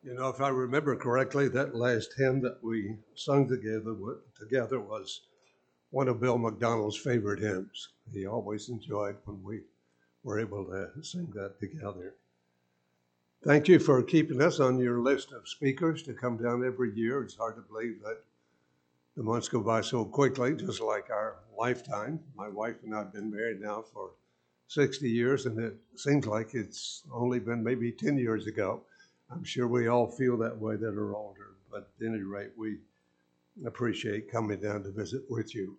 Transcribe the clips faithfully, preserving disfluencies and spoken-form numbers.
You know, if I remember correctly, that last hymn that we sung together wa- together was one of Bill McDonald's favorite hymns. He always enjoyed when we were able to sing that together. Thank you for keeping us on your list of speakers to come down every year. It's hard to believe that the months go by so quickly, just like our lifetime. My wife and I have been married now for sixty years, and it seems like it's only been maybe ten years ago. I'm sure we all feel that way that are older, but at any rate, we appreciate coming down to visit with you.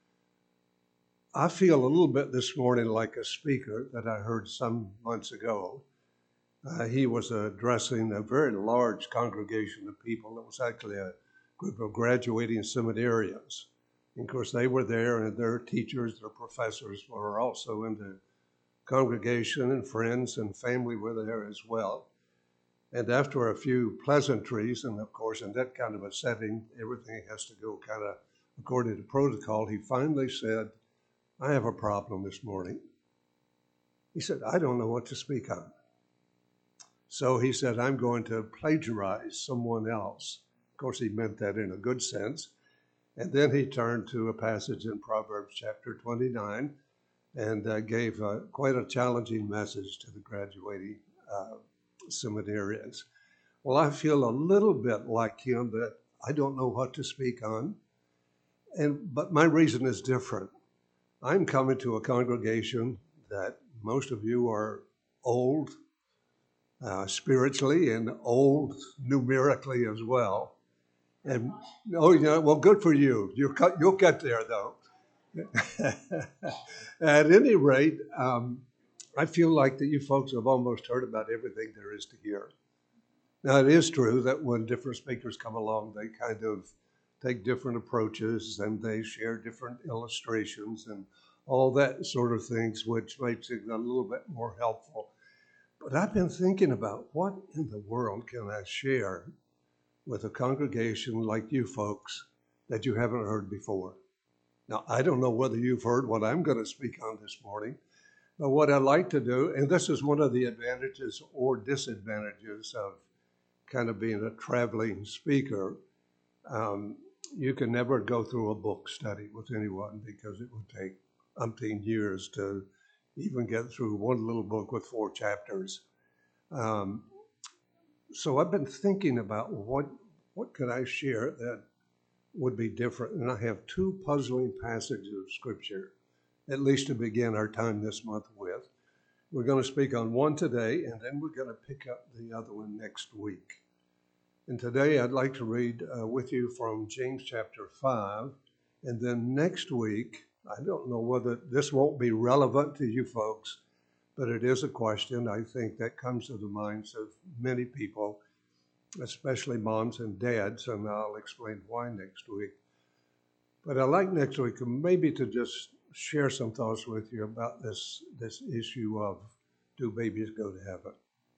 I feel a little bit this morning like a speaker that I heard some months ago. Uh, he was addressing a very large congregation of people. It was actually a group of graduating seminarians. And of course, they were there, and their teachers, their professors were also in the congregation, and friends and family were there as well. And after a few pleasantries, and of course, in that kind of a setting, everything has to go kind of according to protocol, he finally said, I have a problem this morning. He said, I don't know what to speak on. So he said, I'm going to plagiarize someone else. Of course, he meant that in a good sense. And then he turned to a passage in Proverbs chapter twenty-nine and uh, gave uh, quite a challenging message to the graduating uh, seminarians. Well, I feel a little bit like him that I don't know what to speak on, and but my reason is different. I'm coming to a congregation that most of you are old uh, spiritually and old numerically as well. And oh, yeah, well, good for you. You're you'll get there though. At any rate, um, I feel like that you folks have almost heard about everything there is to hear. Now, it is true that when different speakers come along, they kind of take different approaches and they share different illustrations and all that sort of things, which makes it a little bit more helpful. But I've been thinking about what in the world can I share with a congregation like you folks that you haven't heard before. Now, I don't know whether you've heard what I'm going to speak on this morning, but what I like to do, and this is one of the advantages or disadvantages of kind of being a traveling speaker, um, you can never go through a book study with anyone because it would take umpteen years to even get through one little book with four chapters. Um, so I've been thinking about what what could I share that would be different, and I have two puzzling passages of scripture, at least to begin our time this month with. We're going to speak on one today, and then we're going to pick up the other one next week. And today I'd like to read uh, with you from James chapter five. And then next week, I don't know whether this won't be relevant to you folks, but it is a question I think that comes to the minds of many people, especially moms and dads, and I'll explain why next week. But I'd like next week maybe to just share some thoughts with you about this, this issue of, do babies go to heaven?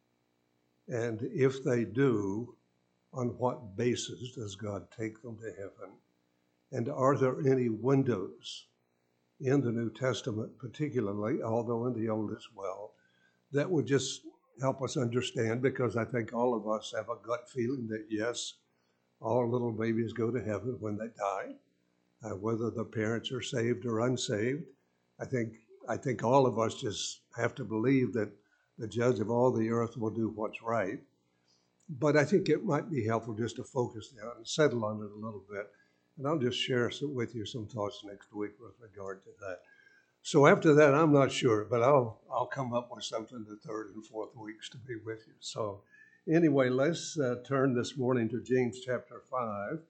And if they do, on what basis does God take them to heaven? And are there any windows in the New Testament, particularly, although in the Old as well, that would just help us understand? Because I think all of us have a gut feeling that yes, all little babies go to heaven when they die, uh, whether the parents are saved or unsaved. I think I think all of us just have to believe that the judge of all the earth will do what's right. But I think it might be helpful just to focus down and settle on it a little bit. And I'll just share some, with you some thoughts next week with regard to that. So after that, I'm not sure, but I'll I'll come up with something the third and fourth weeks to be with you. So anyway, let's uh, turn this morning to James chapter five.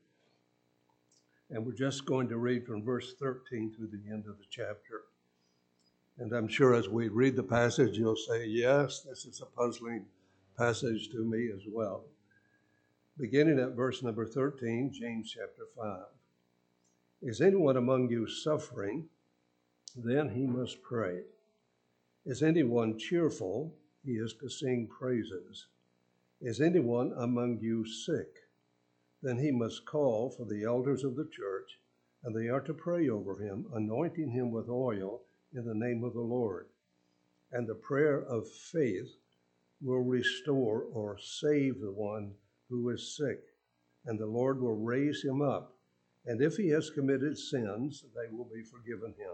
And we're just going to read from verse thirteen through the end of the chapter. And I'm sure as we read the passage, you'll say, yes, this is a puzzling passage to me as well. Beginning at verse number thirteen, James chapter five. Is anyone among you suffering? Then he must pray. Is anyone cheerful? He is to sing praises. Is anyone among you sick? Then he must call for the elders of the church, and they are to pray over him, anointing him with oil in the name of the Lord. And the prayer of faith will restore or save the one who is sick, and the Lord will raise him up. And if he has committed sins, they will be forgiven him.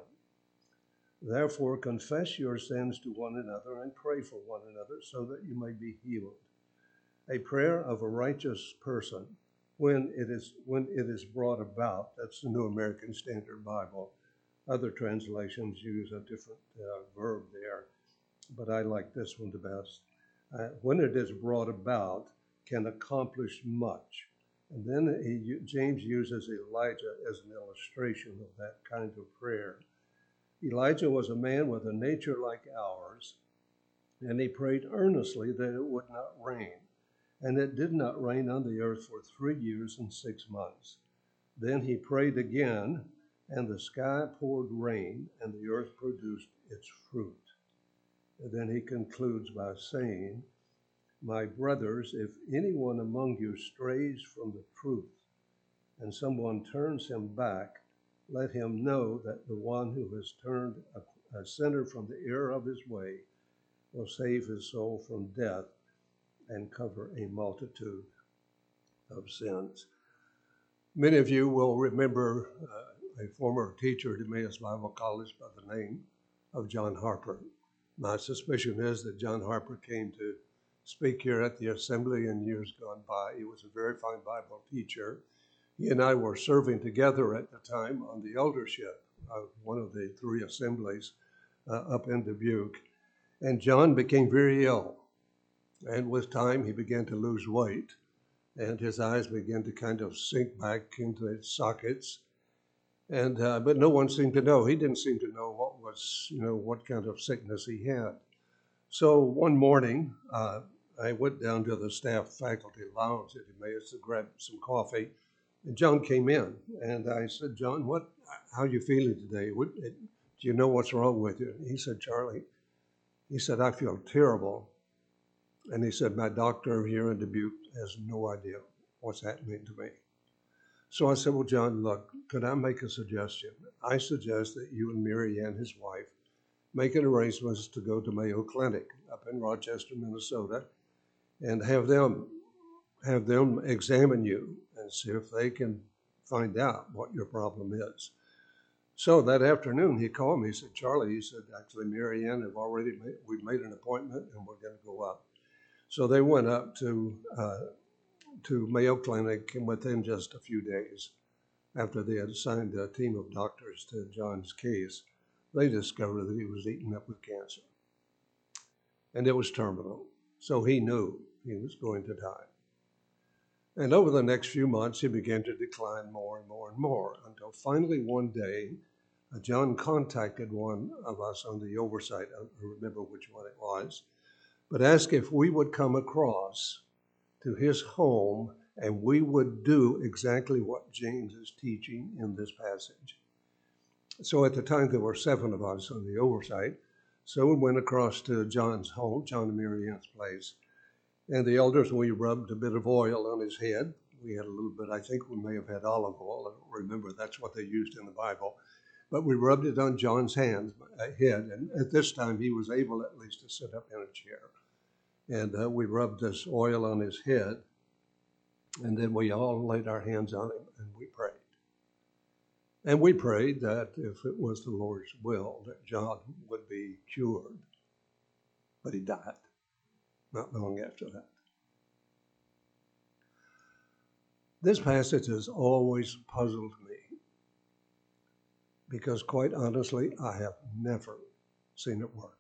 Therefore, confess your sins to one another and pray for one another so that you may be healed. A prayer of a righteous person, when it is when it is brought about, that's the New American Standard Bible. Other translations use a different uh, verb there, but I like this one the best. Uh, when it is brought about, can accomplish much. And then he, James uses Elijah as an illustration of that kind of prayer. Elijah was a man with a nature like ours, and he prayed earnestly that it would not rain. And it did not rain on the earth for three years and six months. Then he prayed again, and the sky poured rain, and the earth produced its fruit. And then he concludes by saying, my brothers, if anyone among you strays from the truth, and someone turns him back, let him know that the one who has turned a, a sinner from the error of his way will save his soul from death and cover a multitude of sins. Many of you will remember uh, a former teacher at Emmaus Bible College by the name of John Harper. My suspicion is that John Harper came to speak here at the assembly in years gone by. He was a very fine Bible teacher. He and I were serving together at the time on the eldership of one of the three assemblies uh, up in Dubuque. And John became very ill. And with time, he began to lose weight, and his eyes began to kind of sink back into its sockets. And uh, but no one seemed to know. He didn't seem to know what was, you know, what kind of sickness he had. So one morning, uh, I went down to the staff faculty lounge at Emmaus to grab some coffee, and John came in, and I said, John, what? How are you feeling today? What, do you know what's wrong with you? He said, Charlie, he said, I feel terrible. And he said, my doctor here in Dubuque has no idea what's happening to me. So I said, well, John, look, could I make a suggestion? I suggest that you and Mary Ann, his wife, make an arrangements to go to Mayo Clinic up in Rochester, Minnesota, and have them have them examine you and see if they can find out what your problem is. So that afternoon, he called me. He said, Charlie, he said, actually, Mary Ann have already made, we've made an appointment, and we're going to go up. So they went up to uh, to Mayo Clinic, and within just a few days, after they had assigned a team of doctors to John's case, they discovered that he was eaten up with cancer. And it was terminal. So he knew he was going to die. And over the next few months, he began to decline more and more and more, until finally one day, uh, John contacted one of us on the oversight, I don't remember which one it was, but asked if we would come across to his home and we would do exactly what James is teaching in this passage. So at the time, there were seven of us on the oversight. So we went across to John's home, John and Mary Ann's place. And the elders, we rubbed a bit of oil on his head. We had a little bit, I think we may have had olive oil. I don't remember, that's what they used in the Bible. But we rubbed it on John's hand, uh, head. And at this time, he was able at least to sit up in a chair. And uh, we rubbed this oil on his head. And then we all laid our hands on him and we prayed. And we prayed that if it was the Lord's will, that John would be cured. But he died not long after that. This passage has always puzzled me because, quite honestly, I have never seen it work.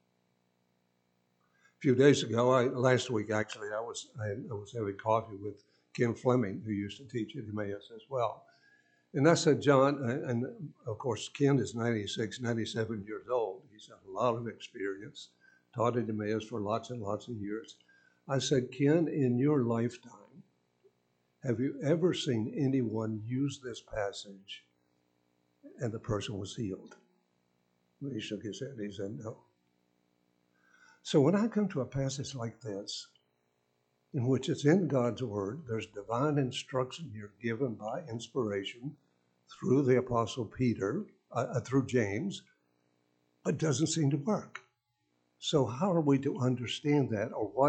A few days ago, I, last week actually, I was I, I was having coffee with Ken Fleming, who used to teach at Emmaus as well. And I said, John, and of course, Ken is ninety-six, ninety-seven years old. He's had a lot of experience, taught at Emmaus for lots and lots of years. I said, Ken, in your lifetime, have you ever seen anyone use this passage and the person was healed? He shook his head. He said, no. So when I come to a passage like this, in which it's in God's word, there's divine instruction here given by inspiration through the Apostle Peter, uh, through James, but doesn't seem to work. So how are we to understand that, or what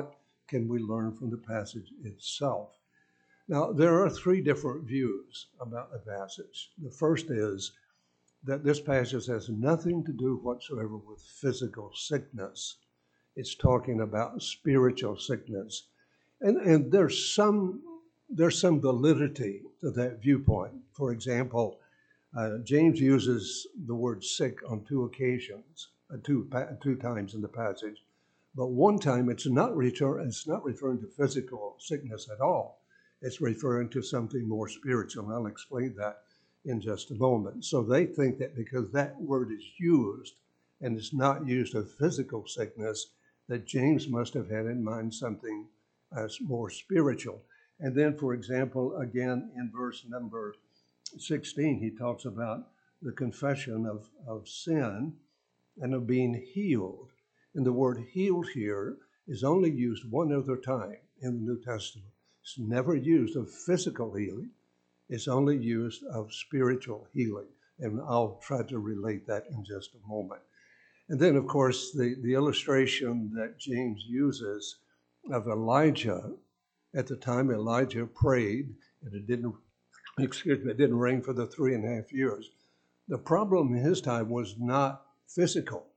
can we learn from the passage itself? Now, there are three different views about the passage. The first is that this passage has nothing to do whatsoever with physical sickness. It's talking about spiritual sickness. And, and there's some there's some validity to that viewpoint. For example, uh, James uses the word sick on two occasions, uh, two, two times in the passage. But one time it's not, refer- it's not referring to physical sickness at all. It's referring to something more spiritual. I'll explain that in just a moment. So they think that because that word is used and it's not used of physical sickness, that James must have had in mind something as more spiritual. And then, for example, again in verse number sixteen, he talks about the confession of, of sin and of being healed. And the word healed here is only used one other time in the New Testament. It's never used of physical healing. It's only used of spiritual healing. And I'll try to relate that in just a moment. And then, of course, the, the illustration that James uses of Elijah, at the time Elijah prayed, and it didn't, excuse me, it didn't rain for the three and a half years. The problem in his time was not physical.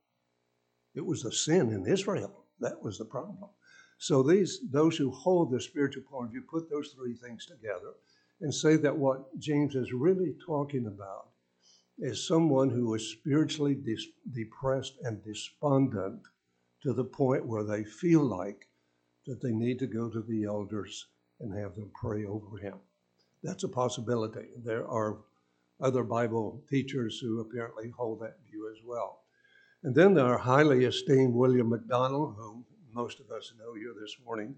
It was the sin in Israel. That was the problem. So these those who hold the spiritual point of view put those three things together and say that what James is really talking about is someone who is spiritually dis- depressed and despondent to the point where they feel like that they need to go to the elders and have them pray over him. That's a possibility. There are other Bible teachers who apparently hold that view as well. And then there are highly esteemed William MacDonald, whom most of us know here this morning.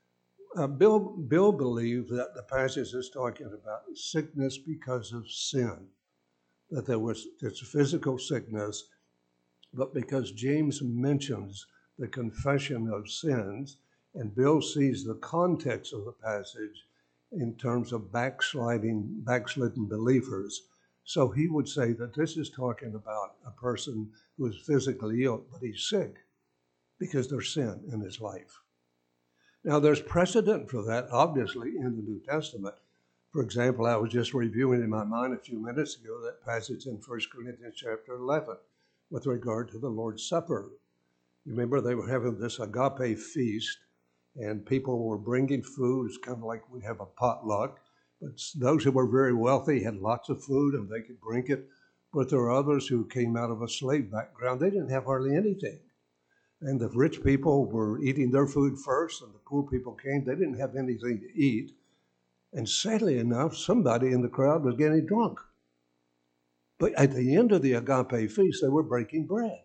Uh, Bill, Bill believed that the passage is talking about sickness because of sin, that there was it's physical sickness, but because James mentions the confession of sins, and Bill sees the context of the passage in terms of backsliding, backslidden believers. So he would say that this is talking about a person who is physically ill, but he's sick because there's sin in his life. Now, there's precedent for that, obviously, in the New Testament. For example, I was just reviewing in my mind a few minutes ago that passage in First Corinthians chapter eleven with regard to the Lord's Supper. You remember they were having this agape feast, and people were bringing food. It's kind of like we have a potluck. But those who were very wealthy had lots of food and they could bring it. But there were others who came out of a slave background. They didn't have hardly anything. And the rich people were eating their food first, and the poor people came. They didn't have anything to eat. And sadly enough, somebody in the crowd was getting drunk. But at the end of the agape feast, they were breaking bread.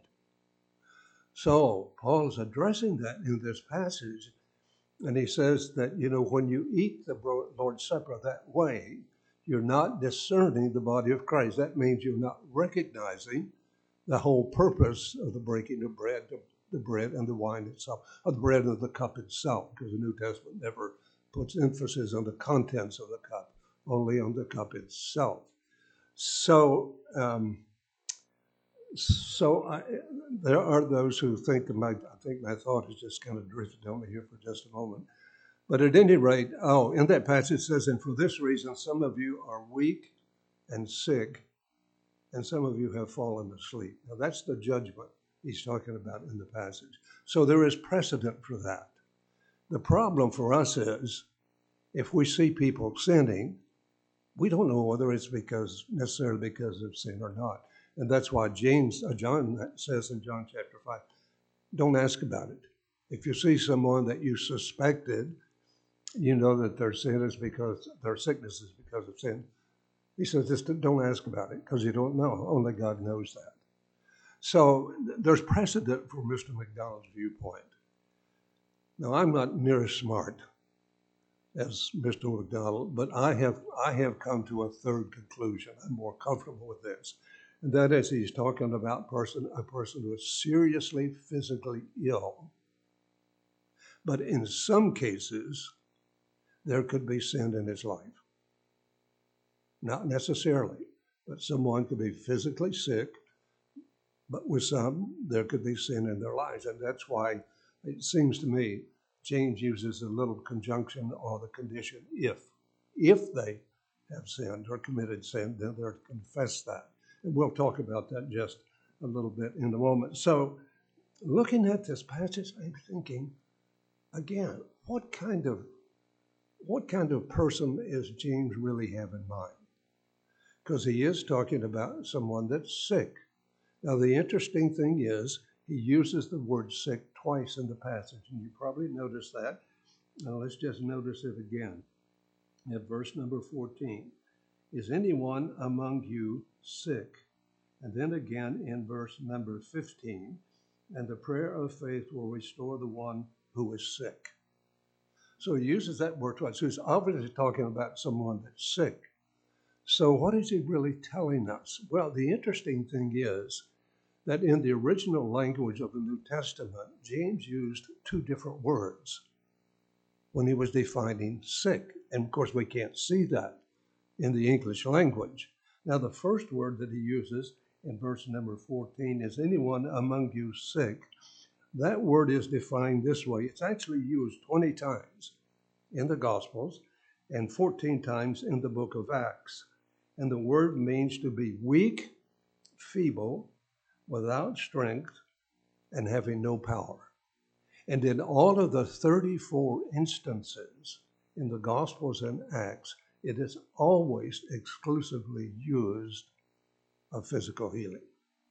So Paul's addressing that in this passage. And he says that, you know, when you eat the Lord's Supper that way, you're not discerning the body of Christ. That means you're not recognizing the whole purpose of the breaking of bread, the, the bread and the wine itself, or the bread and the cup itself, because the New Testament never puts emphasis on the contents of the cup, only on the cup itself. So, um, so I, there are those who think, and my, I think my thought is just kind of drifted on me here for just a moment. But at any rate, oh, in that passage it says, and for this reason, some of you are weak and sick, and some of you have fallen asleep. Now that's the judgment he's talking about in the passage. So there is precedent for that. The problem for us is, if we see people sinning, we don't know whether it's because necessarily because of sin or not. And that's why James, uh, John says in John chapter five, don't ask about it. If you see someone that you suspected, you know that their sin is because, their sickness is because of sin. He says, just don't ask about it because you don't know. Only God knows that. So there's precedent for Mister MacDonald's viewpoint. Now, I'm not near as smart as Mister MacDonald, but I have I have come to a third conclusion. I'm more comfortable with this. And that is, he's talking about person, a person who is seriously physically ill. But in some cases, there could be sin in his life. Not necessarily, but someone could be physically sick, but with some, there could be sin in their lives. And that's why it seems to me James uses a little conjunction or the condition if. If they have sinned or committed sin, then they're to confess that. And we'll talk about that just a little bit in a moment. So looking at this passage, I'm thinking, again, what kind of what kind of person is James really have in mind? Because he is talking about someone that's sick. Now, the interesting thing is he uses the word sick twice in the passage, and you probably noticed that. Now, let's just notice it again. At verse number fourteen, is anyone among you sick? And then again in verse number fifteen, and the prayer of faith will restore the one who is sick. So he uses that word twice. So he's obviously talking about someone that's sick. So what is he really telling us? Well, the interesting thing is that in the original language of the New Testament, James used two different words when he was defining sick. And of course, we can't see that in the English language. Now, the first word that he uses in verse number fourteen is anyone among you sick. That word is defined this way. It's actually used twenty times in the Gospels and fourteen times in the book of Acts. And the word means to be weak, feeble, without strength, and having no power. And in all of the thirty-four instances in the Gospels and Acts, it is always exclusively used of physical healing.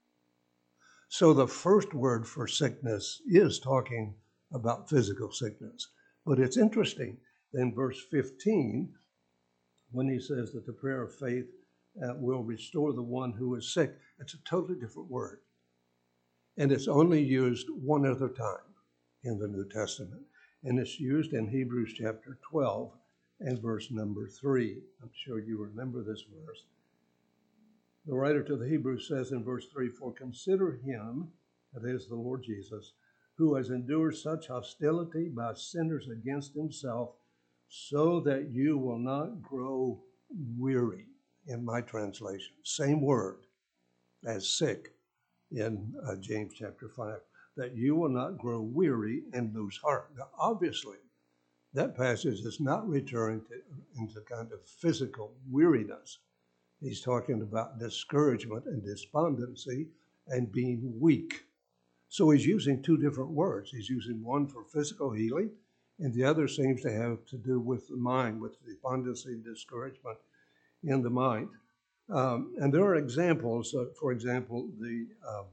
So the first word for sickness is talking about physical sickness. But it's interesting in verse fifteen, when he says that the prayer of faith uh, will restore the one who is sick, it's a totally different word. And it's only used one other time in the New Testament. And it's used in Hebrews chapter twelve and verse number three. I'm sure you remember this verse. The writer to the Hebrews says in verse three, for consider him, that is the Lord Jesus, who has endured such hostility by sinners against himself, so that you will not grow weary, in my translation. Same word as sick in uh, James chapter five, that you will not grow weary and lose heart. Now, obviously, that passage is not referring to into kind of physical weariness. He's talking about discouragement and despondency and being weak. So he's using two different words. He's using one for physical healing, and the other seems to have to do with the mind, with despondency and discouragement in the mind. Um, and there are examples. Uh, for example, the um,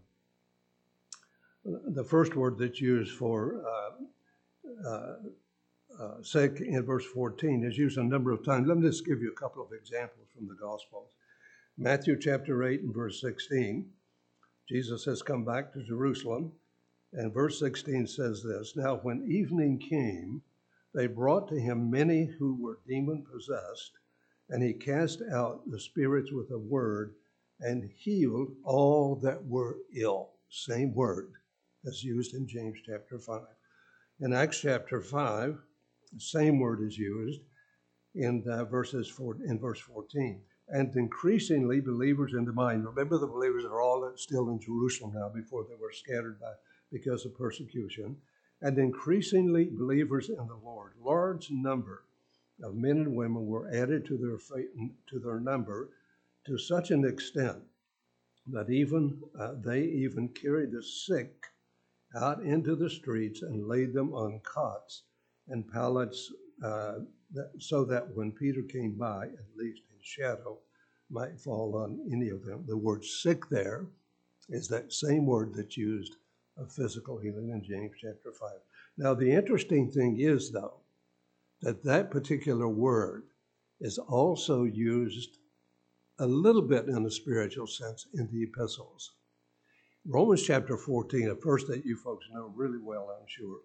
the first word that's used for uh, uh, uh, sick in verse fourteen is used a number of times. Let me just give you a couple of examples from the Gospels. Matthew chapter eight and verse sixteen, Jesus has come back to Jerusalem, and verse sixteen says this, now when evening came, they brought to him many who were demon-possessed, and he cast out the spirits with a word and healed all that were ill. Same word as used in James chapter five. In Acts chapter five, the same word is used in uh, verses four, in verse fourteen. And increasingly believers in the mind. Remember, the believers are all still in Jerusalem now before they were scattered by because of persecution. And increasingly believers in the Lord. Large number of men and women were added to their faith, to their number to such an extent that even uh, they even carried the sick out into the streets and laid them on cots and pallets, uh, that, so that when Peter came by, at least his shadow might fall on any of them. The word sick there is that same word that's used of physical healing in James chapter five. Now, the interesting thing is, though, that that particular word is also used a little bit in a spiritual sense in the epistles. Romans chapter fourteen, a verse that you folks know really well, I'm sure.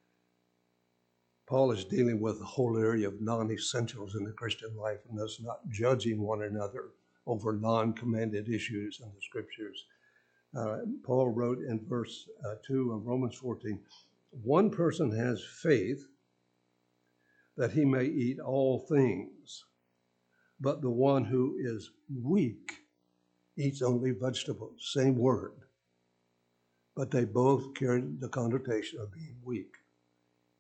Paul is dealing with the whole area of non-essentials in the Christian life, and thus not judging one another over non-commanded issues in the scriptures. Uh, Paul wrote in verse uh, two of Romans fourteen, one person has faith that he may eat all things, but the one who is weak eats only vegetables. Same word. But they both carry the connotation of being weak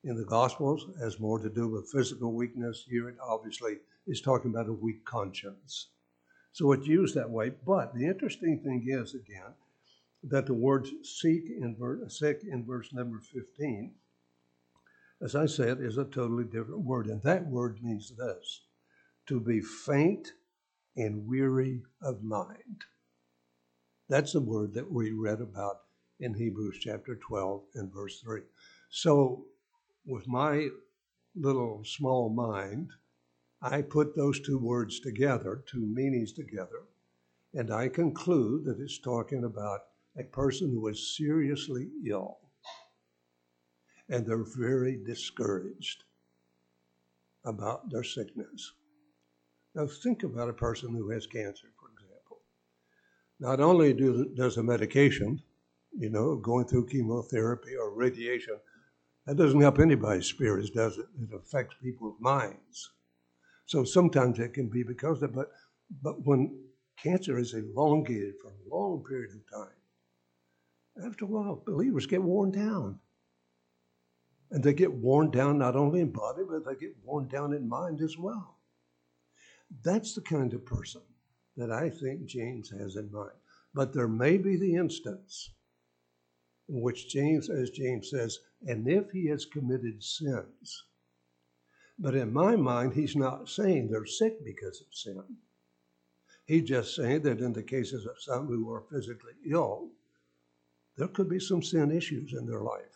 in the Gospels has more to do with physical weakness. Here it obviously is talking about a weak conscience. So it's used that way. But the interesting thing is, again, that the word seek in, ver- sick in verse number fifteen, as I said, is a totally different word. And that word means this: to be faint and weary of mind. That's the word that we read about in Hebrews chapter twelve and verse three. So with my little small mind, I put those two words together, two meanings together, and I conclude that it's talking about a person who is seriously ill and they're very discouraged about their sickness. Now think about a person who has cancer, for example. Not only do, does a medication, you know, going through chemotherapy or radiation, that doesn't help anybody's spirits, does it? It affects people's minds. So sometimes it can be because of, but, but when cancer is elongated for a long period of time, after a while, believers get worn down. And they get worn down not only in body, but they get worn down in mind as well. That's the kind of person that I think James has in mind. But there may be the instance in which James, as James says, and if he has committed sins. But in my mind, he's not saying they're sick because of sin. He's just saying that in the cases of some who are physically ill, there could be some sin issues in their life.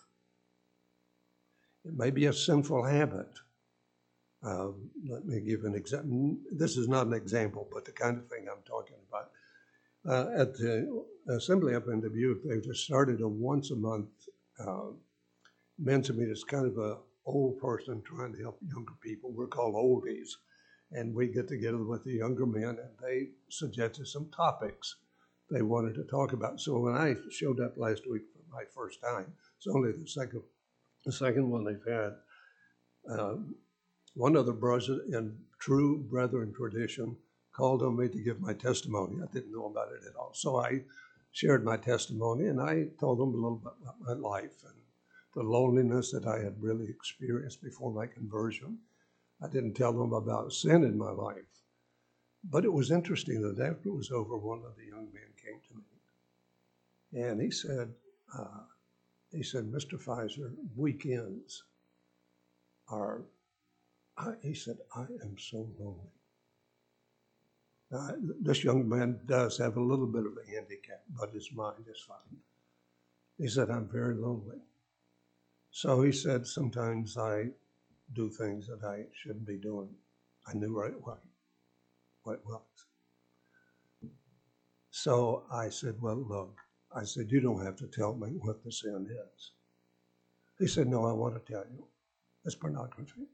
It may be a sinful habit. Um, let me give an example. This is not an example, but the kind of thing I'm talking about. Uh, at the assembly up in Dubuque, they've just started a once a month uh, men's meeting. It's kind of a old person trying to help younger people. We're called oldies. And we get together with the younger men and they suggested some topics they wanted to talk about. So when I showed up last week for my first time, it's only the second The second one they've had, um, one of the brothers in true brethren tradition called on me to give my testimony. I didn't know about it at all. So I shared my testimony and I told them a little bit about my life and the loneliness that I had really experienced before my conversion. I didn't tell them about sin in my life. But it was interesting that after it was over, one of the young men came to me and he said, uh, He said, Mister Pfizer, weekends are, I, he said, I am so lonely. Now, this young man does have a little bit of a handicap, but his mind is fine. He said, I'm very lonely. So he said, sometimes I do things that I shouldn't be doing. I knew right away what it was. So I said, well, look, I said, you don't have to tell me what the sin is. He said, no, I want to tell you. It's pornography.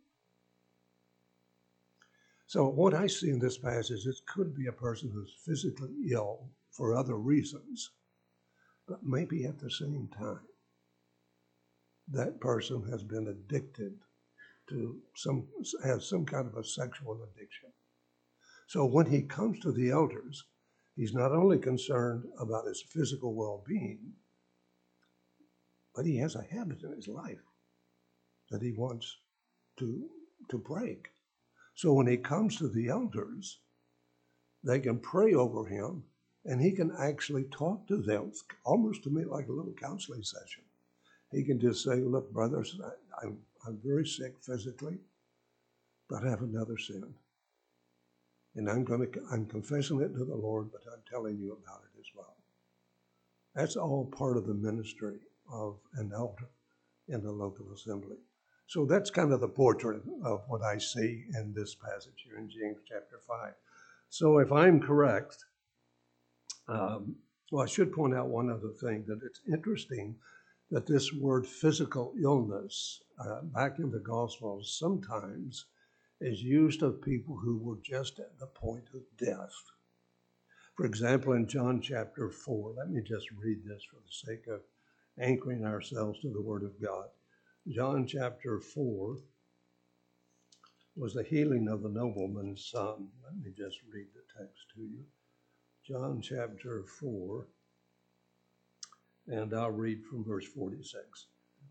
So what I see in this passage, it could be a person who's physically ill for other reasons, but maybe at the same time, that person has been addicted to some, has some kind of a sexual addiction. So when he comes to the elders, he's not only concerned about his physical well-being, but he has a habit in his life that he wants to, to break. So when he comes to the elders, they can pray over him and he can actually talk to them, almost to me like a little counseling session. He can just say, look, brothers, I, I'm, I'm very sick physically, but I have another sin. And I'm going to, I'm confessing it to the Lord, but I'm telling you about it as well. That's all part of the ministry of an elder in the local assembly. So that's kind of the portrait of what I see in this passage here in James chapter five. So if I'm correct, um, well, I should point out one other thing, that it's interesting that this word physical illness uh, back in the Gospels sometimes is used of people who were just at the point of death. For example, in John chapter four, let me just read this for the sake of anchoring ourselves to the Word of God. John chapter four was the healing of the nobleman's son. Let me just read the text to you. John chapter four, and I'll read from verse forty-six.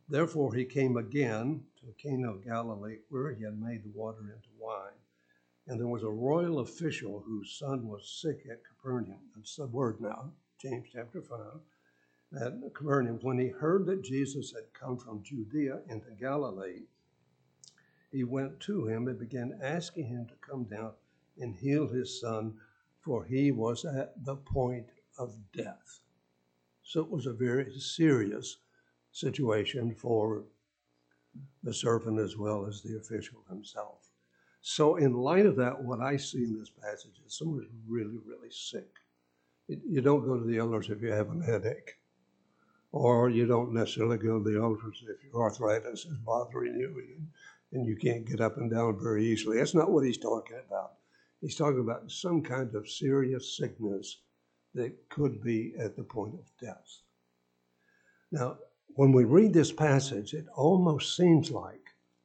Therefore he came again to Cana of Galilee, where he had made the water into wine. And there was a royal official whose son was sick at Capernaum. That's the word now, James chapter five. At Capernaum, when he heard that Jesus had come from Judea into Galilee, he went to him and began asking him to come down and heal his son, for he was at the point of death. So it was a very serious situation for the servant as well as the official himself. So in light of that, what I see in this passage is someone is really, really sick. You don't go to the elders if you have a headache, or you don't necessarily go to the elders if your arthritis is bothering you and you can't get up and down very easily. That's not what he's talking about. He's talking about some kind of serious sickness that could be at the point of death. Now, when we read this passage, it almost seems like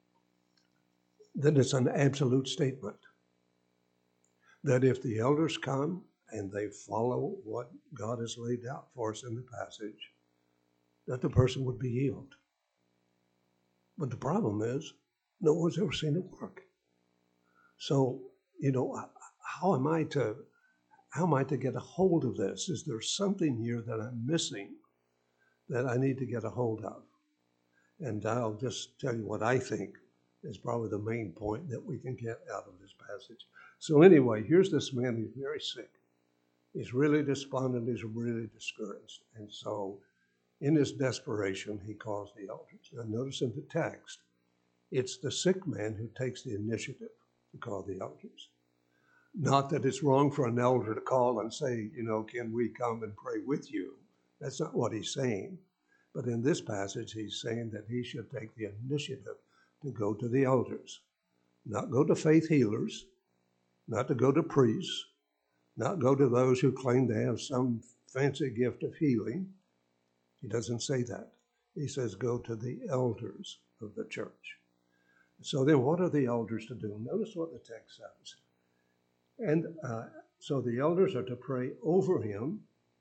that it's an absolute statement. That if the elders come and they follow what God has laid out for us in the passage, that the person would be healed. But the problem is, no one's ever seen it work. So, you know, how am I to, how am I to get a hold of this? Is there something here that I'm missing that I need to get a hold of? And I'll just tell you what I think is probably the main point that we can get out of this passage. So anyway, here's this man who's very sick. He's really despondent. He's really discouraged. And so in his desperation, he calls the elders. Now notice in the text, it's the sick man who takes the initiative to call the elders. Not that it's wrong for an elder to call and say, you know, can we come and pray with you? That's not what he's saying. But in this passage, he's saying that he should take the initiative to go to the elders, not go to faith healers, not to go to priests, not go to those who claim to have some fancy gift of healing. He doesn't say that. He says go to the elders of the church. So then what are the elders to do? Notice what the text says. And uh, so the elders are to pray over him.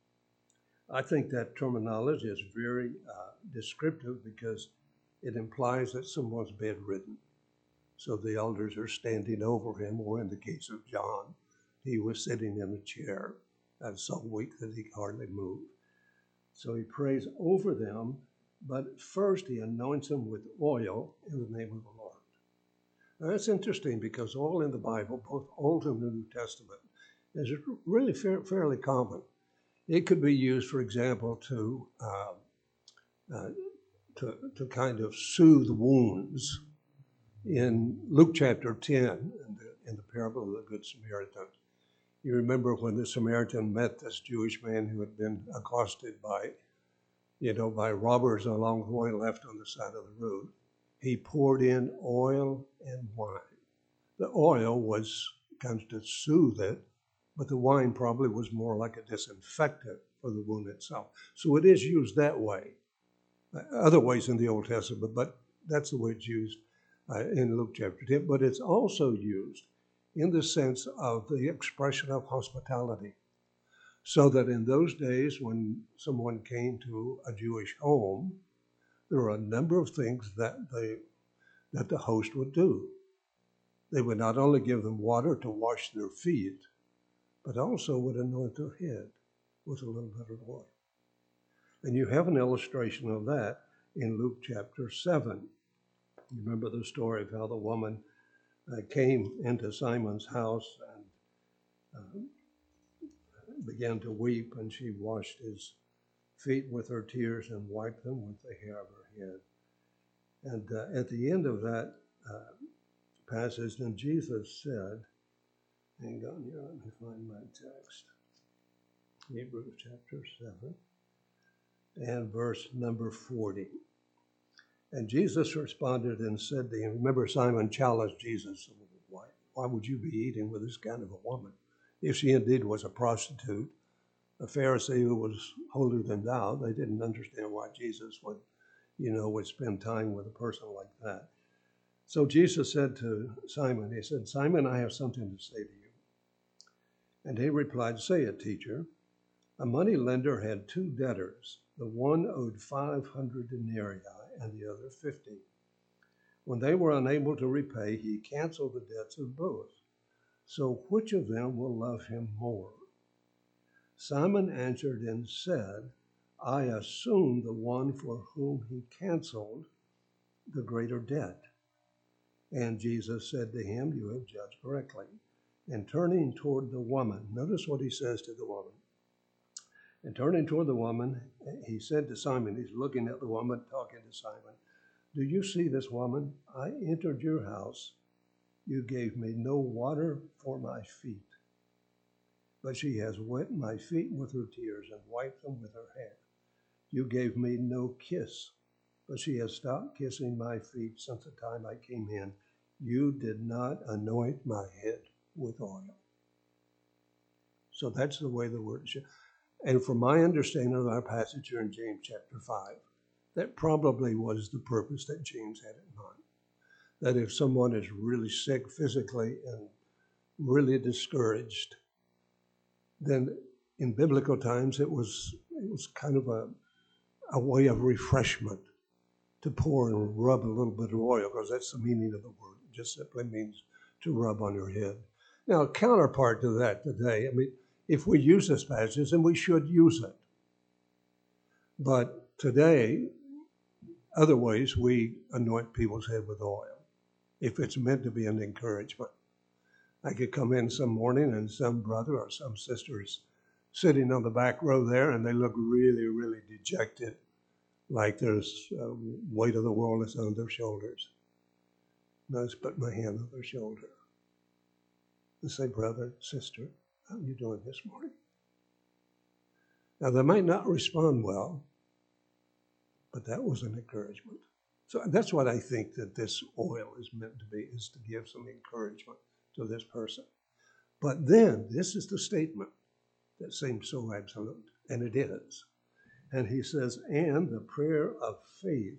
I think that terminology is very uh, descriptive because it implies that someone's bedridden. So the elders are standing over him, or in the case of John, he was sitting in a chair and so weak that he could hardly move. So he prays over them, but first he anoints them with oil in the name of the Lord. Now that's interesting because all in the Bible, both Old and the New Testament, is really fair, fairly common. It could be used, for example, to uh, uh, to, to kind of soothe wounds. In Luke chapter ten, in the, in the parable of the Good Samaritan, you remember when the Samaritan met this Jewish man who had been accosted by, you know, by robbers along the way left on the side of the road. He poured in oil and wine. The oil was kind of to soothe it, but the wine probably was more like a disinfectant for the wound itself. So it is used that way. Other ways in the Old Testament, but that's the way it's used uh, in Luke chapter ten. But it's also used in the sense of the expression of hospitality. So that in those days when someone came to a Jewish home, there were a number of things that they that the host would do. They would not only give them water to wash their feet, but also would anoint their head with a little bit of oil. And you have an illustration of that in Luke chapter seven. You remember the story of how the woman uh, came into Simon's house and uh, began to weep, and she washed his feet with her tears and wiped them with the hair of her head. And uh, at the end of that uh, passage, then Jesus said, hang on here, let me find my text. Hebrews chapter seven. And verse number forty. And Jesus responded and said to him, remember Simon challenged Jesus, why, why would you be eating with this kind of a woman? If she indeed was a prostitute, a Pharisee who was holier than thou, they didn't understand why Jesus would, you know, would spend time with a person like that. So Jesus said to Simon, he said, Simon, I have something to say to you. And he replied, say it, teacher. A money lender had two debtors. The one owed five hundred denarii and the other fifty. When they were unable to repay, he canceled the debts of both. So which of them will love him more? Simon answered and said, I assume the one for whom he canceled the greater debt. And Jesus said to him, you have judged correctly. And turning toward the woman, notice what he says to the woman. And turning toward the woman, he said to Simon, he's looking at the woman, talking to Simon, do you see this woman? I entered your house. You gave me no water for my feet, but she has wet my feet with her tears and wiped them with her hair. You gave me no kiss, but she has stopped kissing my feet since the time I came in. You did not anoint my head with oil. So that's the way the word is. And from my understanding of our passage here in James chapter five, that probably was the purpose that James had in mind. That if someone is really sick physically and really discouraged, then in biblical times it was it was kind of a, a way of refreshment to pour and rub a little bit of oil, because that's the meaning of the word. It just simply means to rub on your head. Now, a counterpart to that today, I mean, if we use this passage, then we should use it. But today, other ways we anoint people's head with oil, if it's meant to be an encouragement. I could come in some morning and some brother or some sister is sitting on the back row there and they look really, really dejected, like there's a weight of the world is on their shoulders. And I just put my hand on their shoulder and say, brother, sister, how are you doing this morning? Now, they might not respond well, but that was an encouragement. So that's what I think that this oil is meant to be, is to give some encouragement to this person. But then, this is the statement that seems so absolute, and it is. And he says, and the prayer of faith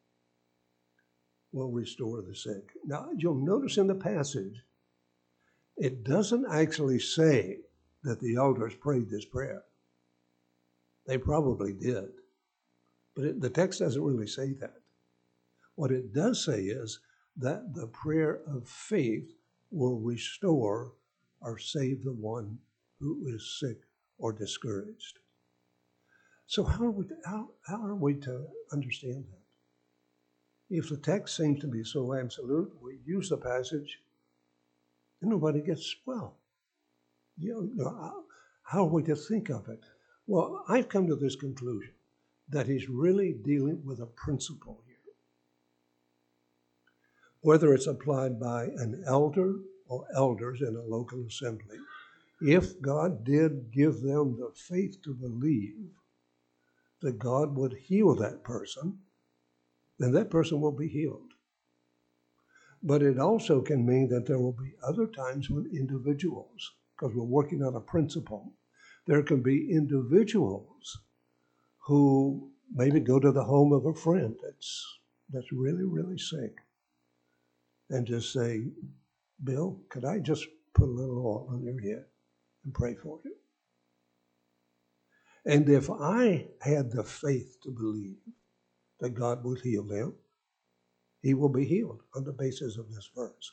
will restore the sick. Now, you'll notice in the passage, it doesn't actually say that the elders prayed this prayer. They probably did. But it, the text doesn't really say that. What it does say is that the prayer of faith will restore or save the one who is sick or discouraged. So how are we to, how, how are we to understand that? If the text seems to be so absolute, we use the passage and nobody gets well. You know, how, how are we to think of it? Well, I've come to this conclusion that he's really dealing with a principle here. Whether it's applied by an elder or elders in a local assembly, if God did give them the faith to believe that God would heal that person, then that person will be healed. But it also can mean that there will be other times when individuals, because we're working on a principle, there can be individuals who maybe go to the home of a friend that's that's really, really sick and just say, Bill, could I just put a little oil on your head and pray for you? And if I had the faith to believe that God would heal them, he will be healed on the basis of this verse.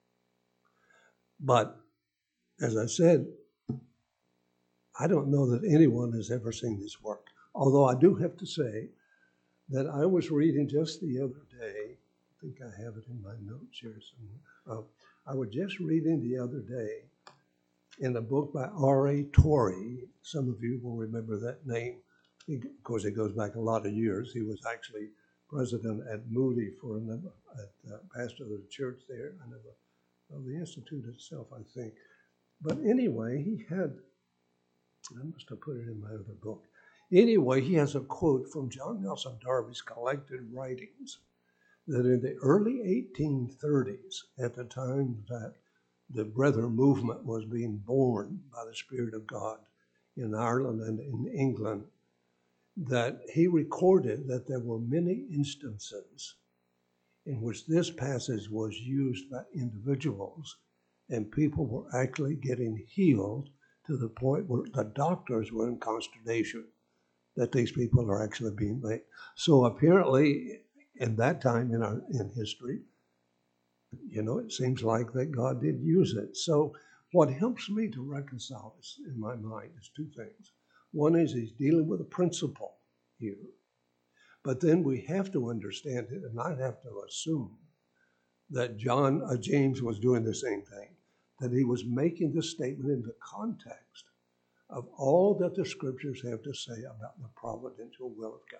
But as I said, I don't know that anyone has ever seen this work. Although I do have to say that I was reading just the other day, I think I have it in my notes here somewhere. Uh, I was just reading the other day in a book by R A Torrey. Some of you will remember that name. He, of course, it goes back a lot of years. He was actually president at Moody for a number, at, uh, pastor of the church there, and of the, of the institute itself, I think. But anyway, he had, I must have put it in my other book. Anyway, he has a quote from John Nelson Darby's collected writings that in the early eighteen thirties, at the time that the Brethren movement was being born by the Spirit of God in Ireland and in England, that he recorded that there were many instances in which this passage was used by individuals and people were actually getting healed to the point where the doctors were in consternation that these people are actually being made. So apparently in that time in our in history, you know, it seems like that God did use it. So what helps me to reconcile this in my mind is two things. One is he's dealing with a principle here, but then we have to understand it and not have to assume that John uh, James was doing the same thing, that he was making this statement in the context of all that the scriptures have to say about the providential will of God.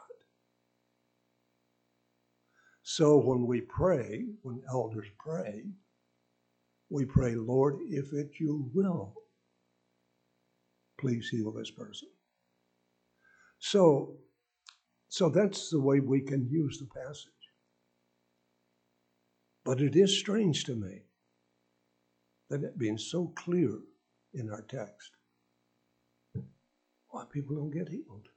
So when we pray, when elders pray, we pray, Lord, if it's your will, please heal this person. So, so that's the way we can use the passage. But it is strange to me that it being so clear in our text, why people don't get healed.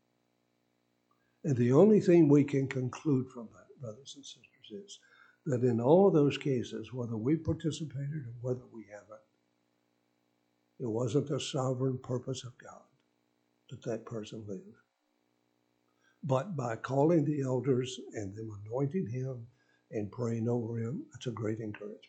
And the only thing we can conclude from that, brothers and sisters, is that in all those cases, whether we participated or whether we haven't, it wasn't the sovereign purpose of God that that person lived. But by calling the elders and them anointing him and praying over him, that's a great encouragement.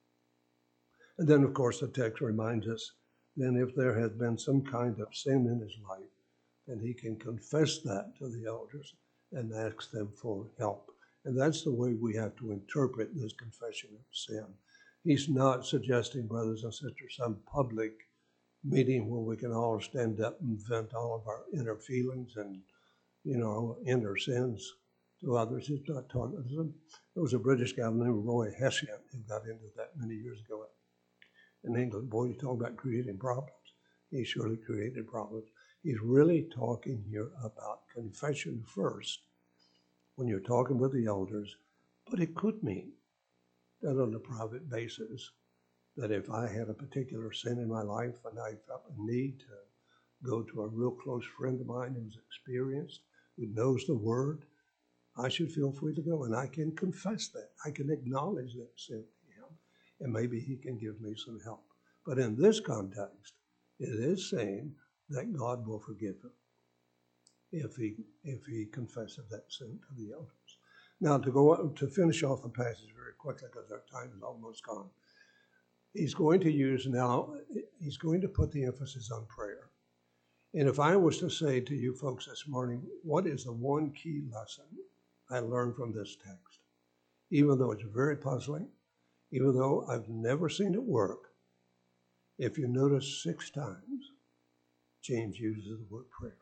And then, of course, the text reminds us, then if there has been some kind of sin in his life, then he can confess that to the elders and ask them for help. And that's the way we have to interpret this confession of sin. He's not suggesting, brothers and sisters, some public meeting where we can all stand up and vent all of our inner feelings and, you know, inner sins to others. He's not talking. There was a British guy named Roy Hession who got into that many years ago in England. Boy, you talk about creating problems. He surely created problems. He's really talking here about confession first when you're talking with the elders, but it could mean that on a private basis, that if I had a particular sin in my life and I felt a need to go to a real close friend of mine who's experienced, who knows the word, I should feel free to go, and I can confess that. I can acknowledge that sin to him, and maybe he can give me some help. But in this context, it is saying that God will forgive him if he if he confesses that sin to the elders. Now, to go on, to finish off the passage very quickly, because our time is almost gone, he's going to use now, he's going to put the emphasis on prayer. And if I was to say to you folks this morning, what is the one key lesson I learned from this text? Even though it's very puzzling, even though I've never seen it work, if you notice six times, James uses the word prayer.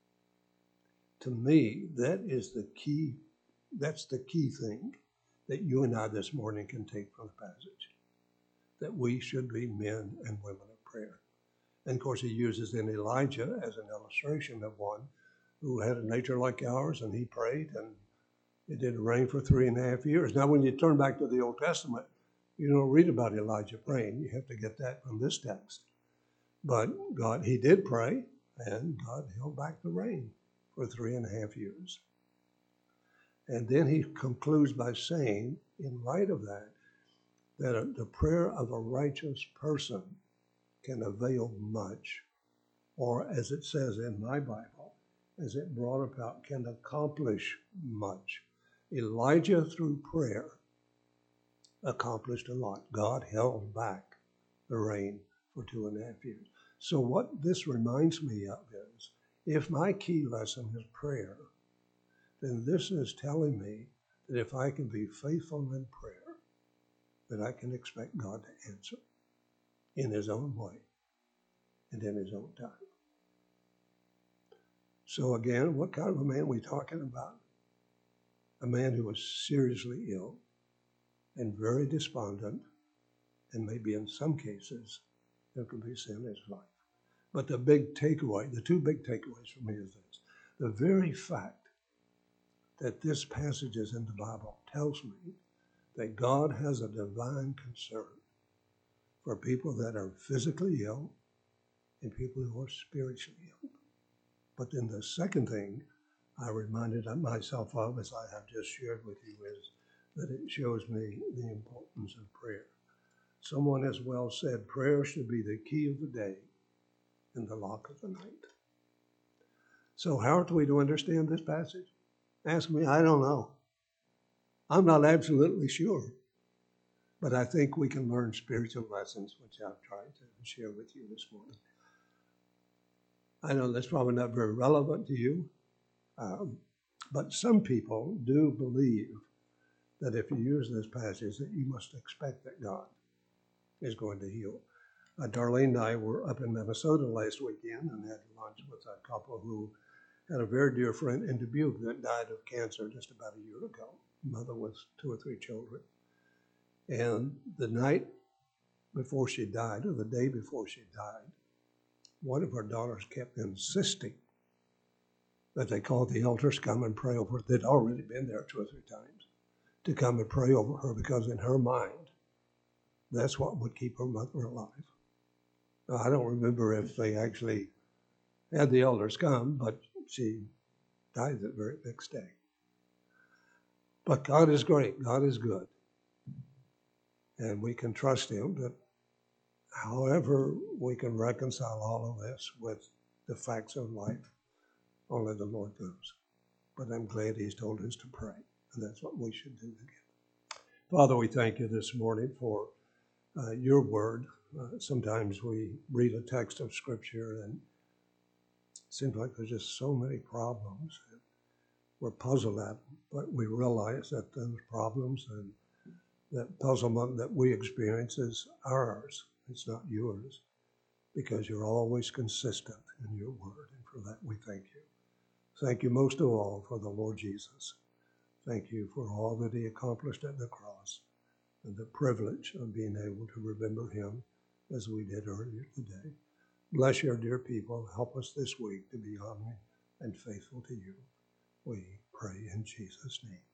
To me, that is the key, that's the key thing that you and I this morning can take from the passage, that we should be men and women of prayer. And of course, he uses then Elijah as an illustration of one who had a nature like ours, and he prayed, and it didn't rain for three and a half years. Now, when you turn back to the Old Testament, you don't read about Elijah praying. You have to get that from this text. But God, he did pray, and God held back the rain for three and a half years. And then he concludes by saying, in light of that, that the prayer of a righteous person can avail much, or as it says in my Bible, as it brought about, can accomplish much. Elijah, through prayer, accomplished a lot. God held back the rain for two and a half years. So what this reminds me of is, if my key lesson is prayer, then this is telling me that if I can be faithful in prayer, that I can expect God to answer in his own way and in his own time. So again, what kind of a man are we talking about? A man who was seriously ill and very despondent, and maybe in some cases, there could be sin in his life. But the big takeaway, the two big takeaways for me is this. The very fact that this passage is in the Bible tells me that God has a divine concern for people that are physically ill and people who are spiritually ill. But then the second thing I reminded myself of, as I have just shared with you, is that it shows me the importance of prayer. Someone has well said, prayer should be the key of the day and the lock of the night. So how are we to understand this passage? Ask me, I don't know. I'm not absolutely sure, but I think we can learn spiritual lessons, which I've tried to share with you this morning. I know that's probably not very relevant to you, um, but some people do believe that if you use this passage, that you must expect that God is going to heal. Uh, Darlene and I were up in Minnesota last weekend and had lunch with a couple who had a very dear friend in Dubuque that died of cancer just about a year ago. Mother with two or three children. And the night before she died, or the day before she died, one of her daughters kept insisting that they call the elders, come and pray over her. They'd already been there two or three times to come and pray over her because in her mind, that's what would keep her mother alive. Now, I don't remember if they actually had the elders come, but she died the very next day. But God is great. God is good. And we can trust him that however we can reconcile all of this with the facts of life, only the Lord knows. But I'm glad he's told us to pray, and that's what we should do together. Father, we thank you this morning for uh, your word. Uh, sometimes we read a text of Scripture and it seems like there's just so many problems. And we're puzzled at them, but we realize that those problems and that puzzlement that we experience is ours. It's not yours, because you're always consistent in your word, and for that we thank you. Thank you most of all for the Lord Jesus. Thank you for all that he accomplished at the cross and the privilege of being able to remember him as we did earlier today. Bless your dear people. Help us this week to be honoring and faithful to you. We pray in Jesus' name.